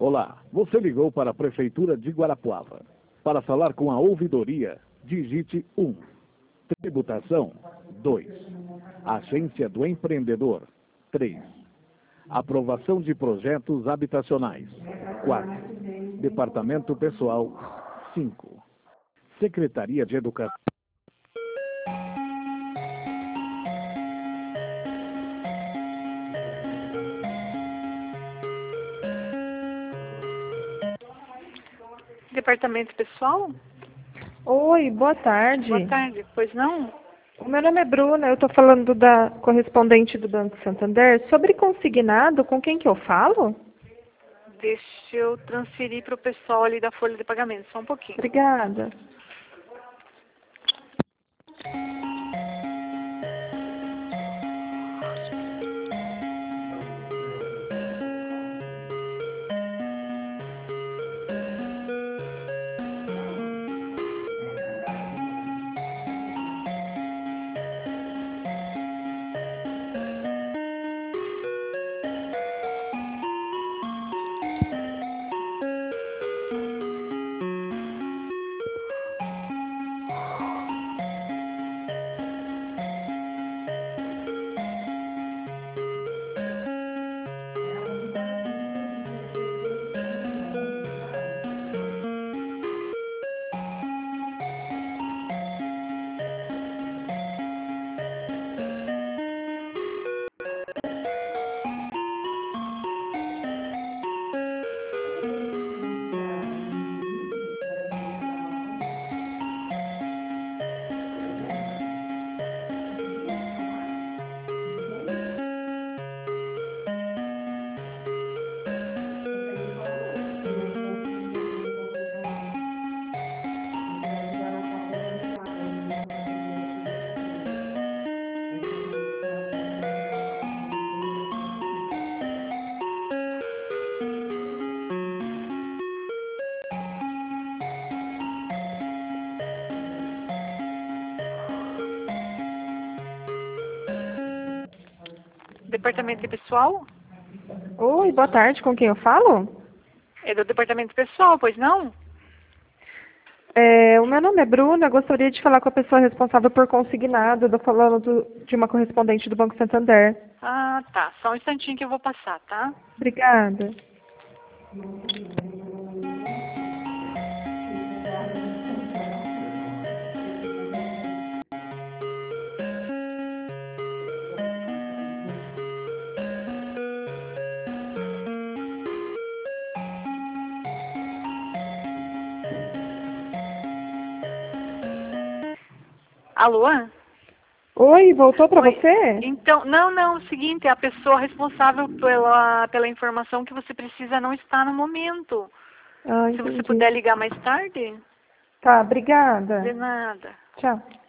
Olá, você ligou para a Prefeitura de Guarapuava. Para falar com a ouvidoria, digite 1. Tributação, 2. Agência do Empreendedor, 3. Aprovação de projetos habitacionais, 4. Departamento Pessoal, 5. Secretaria de Educação. Departamento pessoal? Oi, boa tarde. Boa tarde, pois não? O meu nome é Bruna, eu estou falando da correspondente do Banco Santander. Sobre consignado, com quem que eu falo? Deixa eu transferir para o pessoal ali da folha de pagamento, só um pouquinho. Obrigada. Departamento pessoal? Oi, boa tarde, com quem eu falo? É do departamento pessoal, pois não? O meu nome é Bruna, eu gostaria de falar com a pessoa responsável por consignado. Estou falando de uma correspondente do Banco Santander. Ah, tá. Só um instantinho que eu vou passar, tá? Obrigada. Alô? Oi, voltou para Oi. você? Então, não, é o seguinte, a pessoa responsável pela informação que você precisa não está no momento. Ah, Se você entendi. puder ligar mais tarde, Tá, obrigada. de nada. Tchau.